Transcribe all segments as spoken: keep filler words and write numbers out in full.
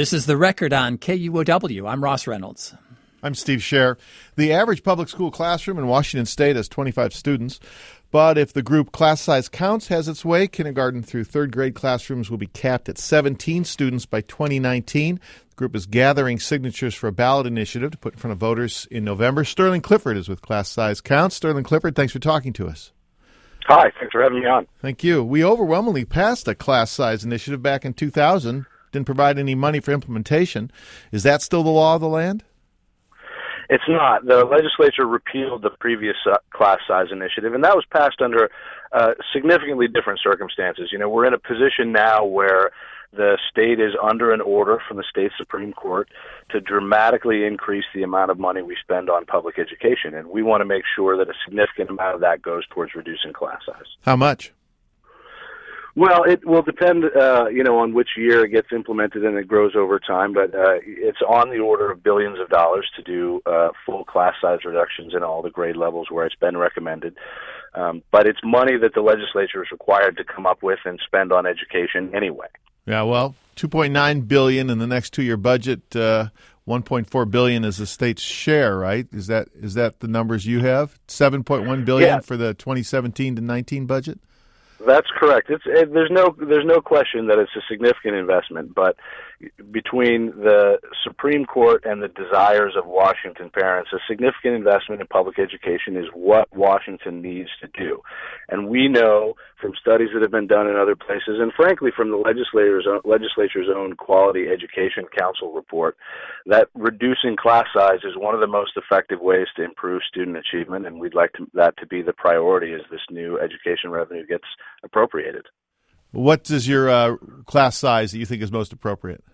This is The Record on K U O W. I'm Ross Reynolds. I'm Steve Scher. The average public school classroom in Washington State has twenty-five students. But if the group Class Size Counts has its way, kindergarten through third grade classrooms will be capped at seventeen students by twenty nineteen. The group is gathering signatures for a ballot initiative to put in front of voters in November. Sterling Clifford is with Class Size Counts. Sterling Clifford, thanks for talking to us. Hi, thanks for having me on. Thank you. We overwhelmingly passed a class size initiative back in two thousand, didn't provide any money for implementation. Is that still the law of the land? It's not. The legislature repealed the previous uh, class size initiative, and that was passed under uh, significantly different circumstances. You know, we're in a position now where the state is under an order from the state Supreme Court to dramatically increase the amount of money we spend on public education, and we want to make sure that a significant amount of that goes towards reducing class size. How much? Well, it will depend, uh, you know, on which year it gets implemented, and it grows over time. But uh, it's on the order of billions of dollars to do uh, full class size reductions in all the grade levels where it's been recommended. Um, but it's money that the legislature is required to come up with and spend on education anyway. Yeah, well, two point nine billion dollars in the next two-year budget. Uh, one point four billion dollars is the state's share, right? Is that is that the numbers you have? seven point one billion dollars yeah. for the twenty seventeen to nineteen budget? That's correct. It's it, there's no there's no question that it's a significant investment, but between the Supreme Court and the desires of Washington parents, a significant investment in public education is what Washington needs to do. And we know from studies that have been done in other places, and frankly from the legislature's own, legislature's own Quality Education Council report, that reducing class size is one of the most effective ways to improve student achievement, and we'd like to, that to be the priority as this new education revenue gets appropriated. What is your uh, class size that you think is most appropriate?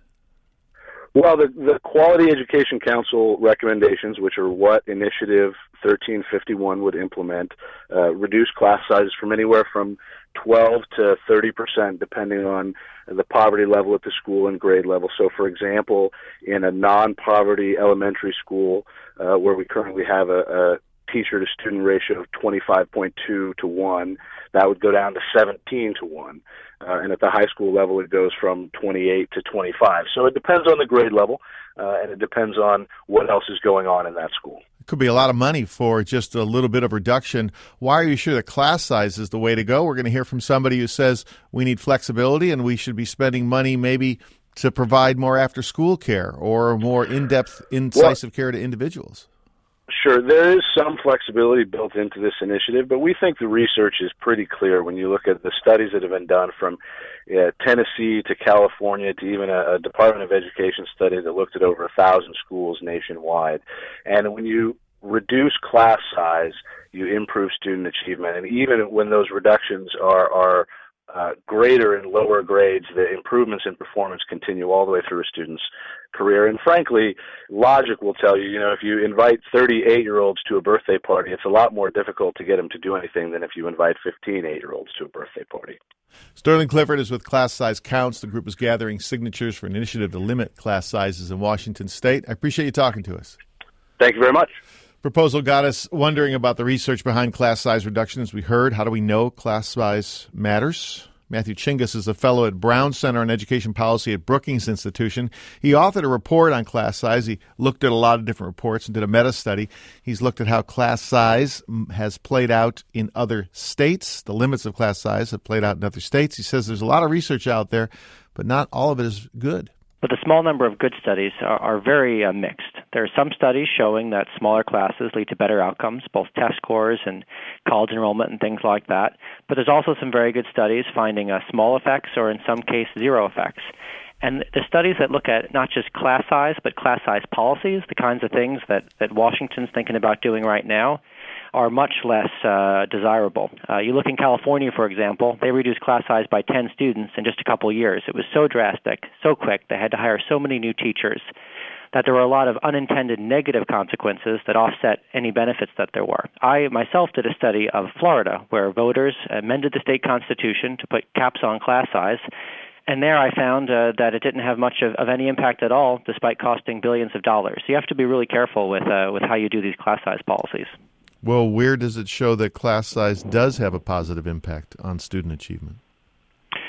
Well, the, the Quality Education Council recommendations, which are what Initiative thirteen fifty-one would implement, uh, reduce class sizes from anywhere from twelve to thirty percent, depending on the poverty level at the school and grade level. So, for example, in a non-poverty elementary school uh, where we currently have a, a teacher-to-student ratio of twenty-five point two to one, that would go down to seventeen to one. Uh, and at the high school level, it goes from twenty-eight to twenty-five. So it depends on the grade level, uh, and it depends on what else is going on in that school. It could be a lot of money for just a little bit of reduction. Why are you sure that class size is the way to go? We're going to hear from somebody who says we need flexibility and we should be spending money maybe to provide more after-school care or more in-depth, incisive well, care to individuals. Sure, there is some flexibility built into this initiative, but we think the research is pretty clear when you look at the studies that have been done from uh, Tennessee to California to even a, a Department of Education study that looked at over a thousand schools nationwide. And when you reduce class size, you improve student achievement. And even when those reductions are, are uh, greater in lower grades, the improvements in performance continue all the way through a student's career. And frankly, logic will tell you, you know, if you invite thirty-eight-year-olds to a birthday party, it's a lot more difficult to get them to do anything than if you invite fifteen eight-year-olds to a birthday party. Sterling Clifford is with Class Size Counts. The group is gathering signatures for an initiative to limit class sizes in Washington State. I appreciate you talking to us. Thank you very much. Proposal got us wondering about the research behind class size reductions. We heard, how do we know class size matters? Matthew Chingus is a fellow at Brown Center on Education Policy at Brookings Institution. He authored a report on class size. He looked at a lot of different reports and did a meta-study. He's looked at how class size has played out in other states. The limits of class size have played out in other states. He says there's a lot of research out there, but not all of it is good. But the small number of good studies are, are very uh, mixed. There are some studies showing that smaller classes lead to better outcomes, both test scores and college enrollment and things like that. But there's also some very good studies finding uh, small effects or in some cases zero effects. And the studies that look at not just class size, but class size policies, the kinds of things that, that Washington's thinking about doing right now, are much less uh, desirable. Uh, you look in California, for example, they reduced class size by ten students in just a couple of years. It was so drastic, so quick, they had to hire so many new teachers that there were a lot of unintended negative consequences that offset any benefits that there were. I myself did a study of Florida, where voters amended the state constitution to put caps on class size, and there I found uh, that it didn't have much of, of any impact at all, despite costing billions of dollars. So you have to be really careful with uh, with how you do these class size policies. Well, where does it show that class size does have a positive impact on student achievement?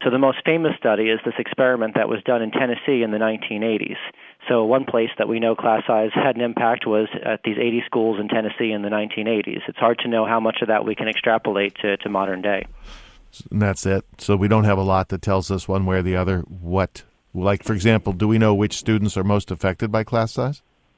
So the most famous study is this experiment that was done in Tennessee in the nineteen eighties. So one place that we know class size had an impact was at these eighty schools in Tennessee in the nineteen eighties. It's hard to know how much of that we can extrapolate to, to modern day. And that's it. So we don't have a lot that tells us one way or the other what, like, for example, do we know which students are most affected by class size?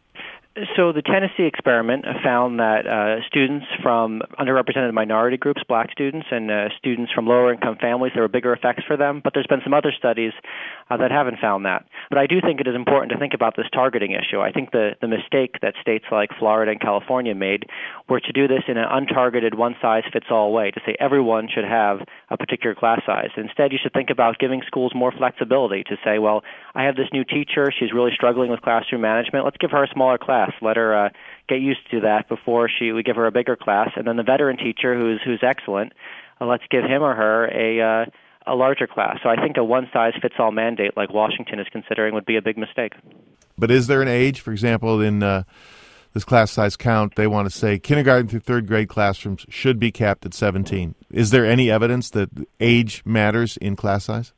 So the Tennessee experiment found that uh, students from underrepresented minority groups, black students, and uh, students from lower-income families, there were bigger effects for them. But there's been some other studies uh, that haven't found that. But I do think it is important to think about this targeting issue. I think the, the mistake that states like Florida and California made were to do this in an untargeted, one-size-fits-all way, to say everyone should have a particular class size. Instead, you should think about giving schools more flexibility to say, well, I have this new teacher. She's really struggling with classroom management. Let's give her a smaller class. Let her uh, get used to that before she we give her a bigger class. And then the veteran teacher who's who's excellent, uh, let's give him or her a uh, a larger class. So I think a one-size-fits-all mandate like Washington is considering would be a big mistake. But is there an age, for example, in uh, this class size count, they want to say kindergarten through third grade classrooms should be capped at seventeen. Is there any evidence that age matters in class size?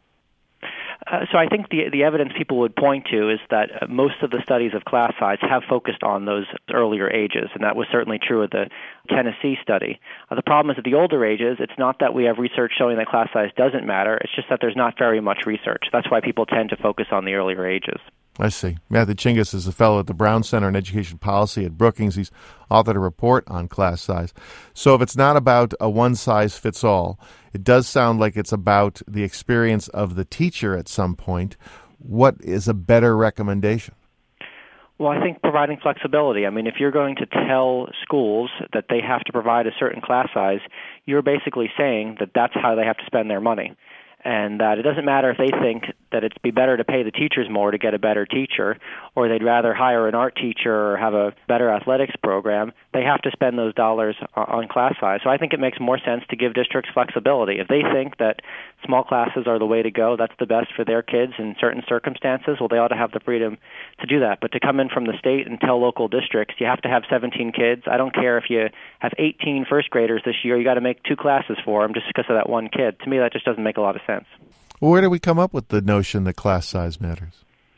Uh, so I think the the evidence people would point to is that uh, most of the studies of class size have focused on those earlier ages, and that was certainly true of the Tennessee study. Uh, the problem is at the older ages, it's not that we have research showing that class size doesn't matter, it's just that there's not very much research. That's why people tend to focus on the earlier ages. I see. Matthew Chingas is a fellow at the Brown Center on Education Policy at Brookings. He's authored a report on class size. So if it's not about a one-size-fits-all, it does sound like it's about the experience of the teacher at some point. What is a better recommendation? Well, I think providing flexibility. I mean, if you're going to tell schools that they have to provide a certain class size, you're basically saying that that's how they have to spend their money. And that it doesn't matter if they think that it'd be better to pay the teachers more to get a better teacher, or they'd rather hire an art teacher or have a better athletics program. They have to spend those dollars on class size. So I think it makes more sense to give districts flexibility. If they think that small classes are the way to go, that's the best for their kids in certain circumstances, well, they ought to have the freedom to do that. But to come in from the state and tell local districts, you have to have seventeen kids. I don't care if you have eighteen first graders this year, you got to make two classes for them just because of that one kid. To me, that just doesn't make a lot of sense. Well, where do we come up with the notion that class size matters?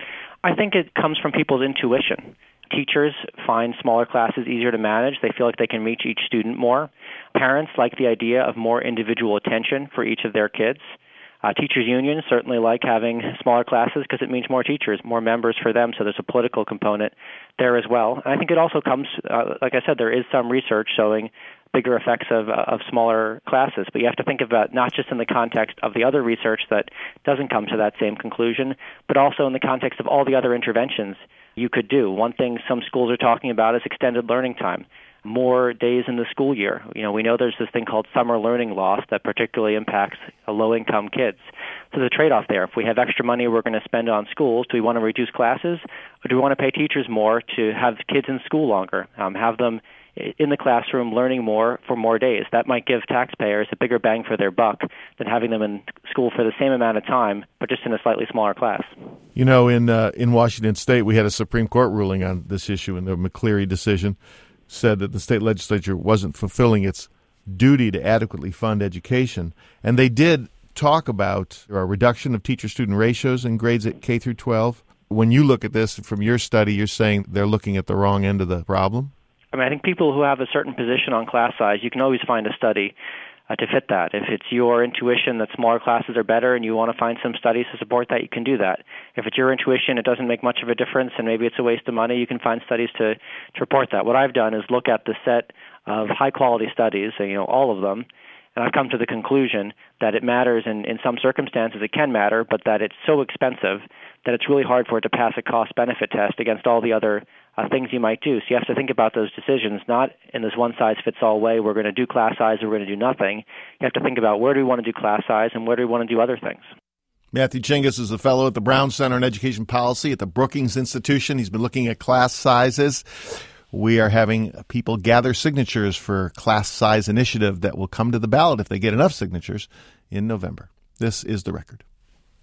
I think it comes from people's intuition. Teachers find smaller classes easier to manage. They feel like they can reach each student more. Parents like the idea of more individual attention for each of their kids. Uh, teachers' unions certainly like having smaller classes because it means more teachers, more members for them, so there's a political component there as well. And I think it also comes, uh, like I said, there is some research showing bigger effects of uh, of smaller classes, but you have to think about not just in the context of the other research that doesn't come to that same conclusion, but also in the context of all the other interventions you could do. One thing some schools are talking about is extended learning time, more days in the school year. You know, we know there's this thing called summer learning loss that particularly impacts low-income kids. So there's a trade-off there. If we have extra money we're going to spend on schools, do we want to reduce classes, or do we want to pay teachers more to have kids in school longer, um, have them in the classroom learning more for more days? That might give taxpayers a bigger bang for their buck than having them in school for the same amount of time, but just in a slightly smaller class. You know, in uh, in Washington State, we had a Supreme Court ruling on this issue, and the McCleary decision said that the state legislature wasn't fulfilling its duty to adequately fund education. And they did talk about a reduction of teacher-student ratios in grades at K through twelve. When you look at this from your study, you're saying they're looking at the wrong end of the problem? I mean, I think people who have a certain position on class size, you can always find a study uh, to fit that. If it's your intuition that smaller classes are better and you want to find some studies to support that, you can do that. If it's your intuition, it doesn't make much of a difference and maybe it's a waste of money, you can find studies to, to report that. What I've done is look at the set of high-quality studies, you know, all of them, and I've come to the conclusion that it matters in, in some circumstances, it can matter, but that it's so expensive that it's really hard for it to pass a cost-benefit test against all the other uh, things you might do. So you have to think about those decisions not in this one-size-fits-all way, we're going to do class size or we're going to do nothing. You have to think about where do we want to do class size and where do we want to do other things. Matthew Chingas is a fellow at the Brown Center on Education Policy at the Brookings Institution. He's been looking at class sizes. We are having people gather signatures for class size initiative that will come to the ballot if they get enough signatures in November. This is The Record.